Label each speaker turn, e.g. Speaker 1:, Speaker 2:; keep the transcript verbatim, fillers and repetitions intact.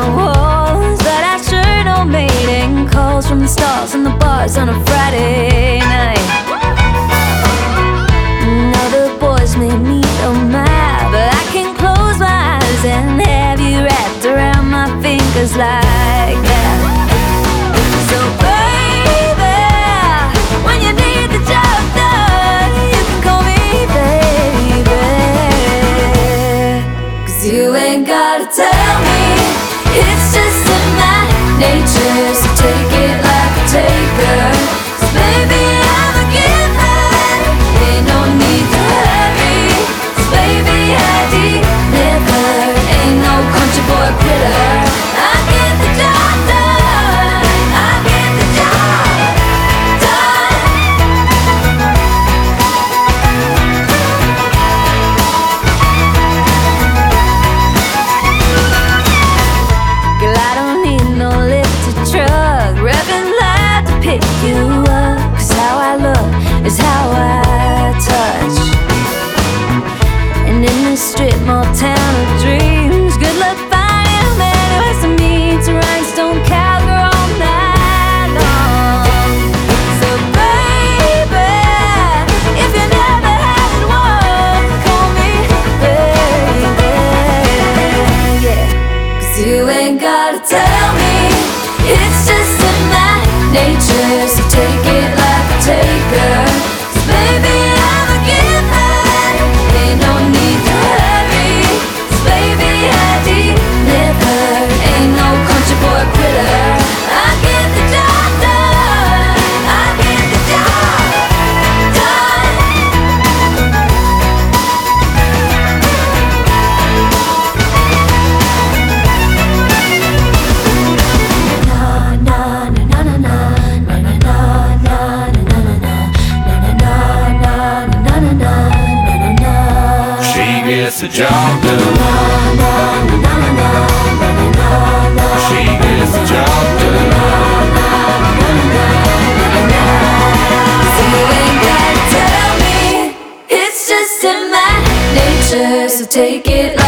Speaker 1: my walls, but I sure don't mating calls from the stars and the bars on a Friday night. Now the boys may meet on my, but I can close my eyes and have you wrapped around my fingers like that. So baby, when you need the job done, you can call me baby. Cause you ain't gotta tell me, it's just in my nature. So take it like a taker. Cause baby, I'm a giver, ain't no need to hurry. Cause baby, I deliver, ain't no country boy quitter. I get the job done, I get the job done. Girl, I don't need no lifted truck, revving loud to pick you up. Cause how I look is how I touch. And in this strip mall town of dreams, good luck finding a man who has to meet to rhinestone cowgirl all night long. So baby, if you never had one, call me baby, yeah. Cause you ain't gotta tell me, it's just in my nature. So take it like a taker. Cause baby, I'm a giver, ain't no need to hurry. Cause baby, I deliver, ain't no country boy quitter. I get the job done, I get the job done.
Speaker 2: She gets the job done. She gets the job done.
Speaker 1: So you ain't gotta tell me, it's just in my nature. So take it